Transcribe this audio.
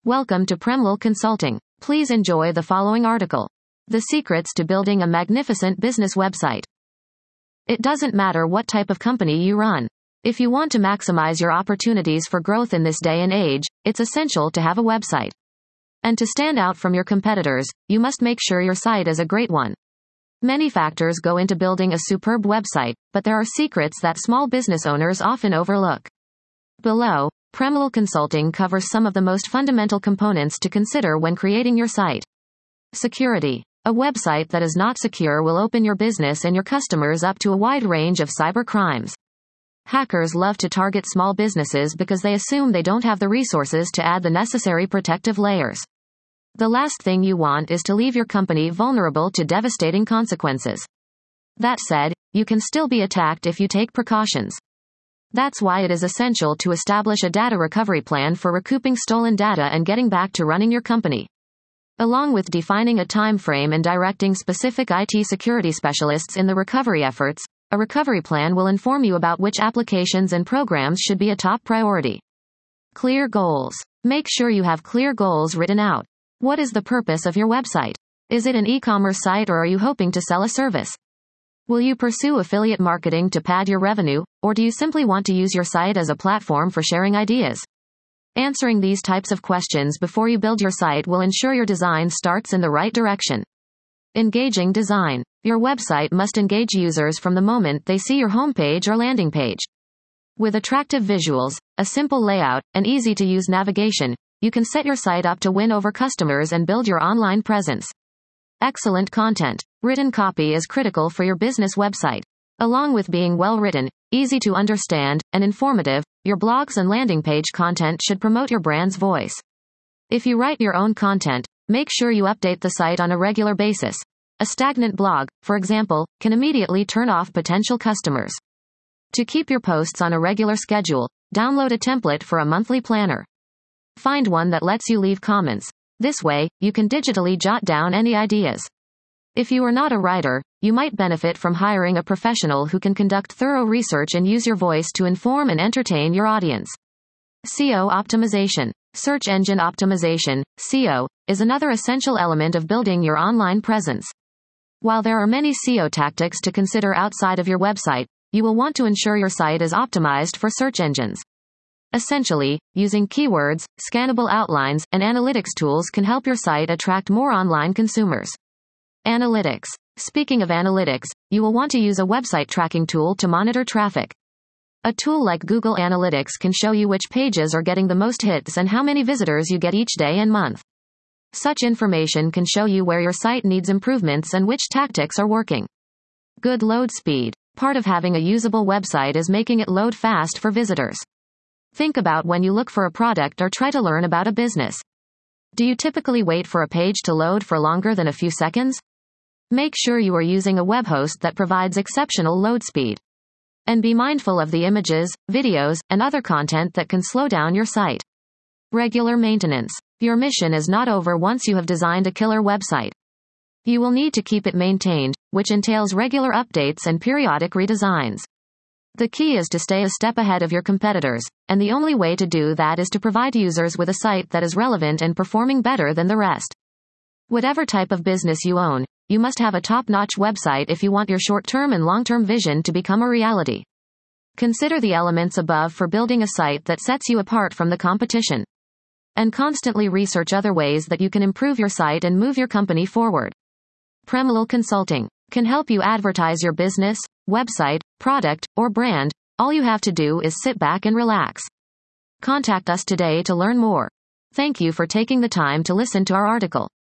Welcome to Premlal Consulting. Please enjoy the following article. The secrets to building a magnificent business website. It doesn't matter what type of company you run. If you want to maximize your opportunities for growth in this day and age, it's essential to have a website. And to stand out from your competitors, you must make sure your site is a great one. Many factors go into building a superb website, but there are secrets that small business owners often overlook. Below, Premlal Consulting covers some of the most fundamental components to consider when creating your site. Security. A website that is not secure will open your business and your customers up to a wide range of cyber crimes. Hackers love to target small businesses because they assume they don't have the resources to add the necessary protective layers. The last thing you want is to leave your company vulnerable to devastating consequences. That said, you can still be attacked if you take precautions. That's why it is essential to establish a data recovery plan for recouping stolen data and getting back to running your company. Along with defining a time frame and directing specific IT security specialists in the recovery efforts, a recovery plan will inform you about which applications and programs should be a top priority. Clear goals. Make sure you have clear goals written out. What is the purpose of your website? Is it an e-commerce site or are you hoping to sell a service? Will you pursue affiliate marketing to pad your revenue, or do you simply want to use your site as a platform for sharing ideas? Answering these types of questions before you build your site will ensure your design starts in the right direction. Engaging design. Your website must engage users from the moment they see your homepage or landing page. With attractive visuals, a simple layout, and easy-to-use navigation, you can set your site up to win over customers and build your online presence. Excellent content. Written copy is critical for your business website. Along with being well-written, easy to understand, and informative, your blogs and landing page content should promote your brand's voice. If you write your own content, make sure you update the site on a regular basis. A stagnant blog, for example, can immediately turn off potential customers. To keep your posts on a regular schedule, download a template for a monthly planner. Find one that lets you leave comments. This way, you can digitally jot down any ideas. If you are not a writer, you might benefit from hiring a professional who can conduct thorough research and use your voice to inform and entertain your audience. SEO optimization. Search engine optimization, SEO, is another essential element of building your online presence. While there are many SEO tactics to consider outside of your website, you will want to ensure your site is optimized for search engines. Essentially, using keywords, scannable outlines, and analytics tools can help your site attract more online consumers. Analytics. Speaking of analytics, you will want to use a website tracking tool to monitor traffic. A tool like Google Analytics can show you which pages are getting the most hits and how many visitors you get each day and month. Such information can show you where your site needs improvements and which tactics are working. Good load speed. Part of having a usable website is making it load fast for visitors. Think about when you look for a product or try to learn about a business. Do you typically wait for a page to load for longer than a few seconds? Make sure you are using a web host that provides exceptional load speed. And be mindful of the images, videos, and other content that can slow down your site. Regular maintenance. Your mission is not over once you have designed a killer website. You will need to keep it maintained, which entails regular updates and periodic redesigns. The key is to stay a step ahead of your competitors, and the only way to do that is to provide users with a site that is relevant and performing better than the rest. Whatever type of business you own, you must have a top-notch website if you want your short-term and long-term vision to become a reality. Consider the elements above for building a site that sets you apart from the competition. And constantly research other ways that you can improve your site and move your company forward. Premlal Consulting can help you advertise your business, website, product, or brand. All you have to do is sit back and relax. Contact us today to learn more. Thank you for taking the time to listen to our article.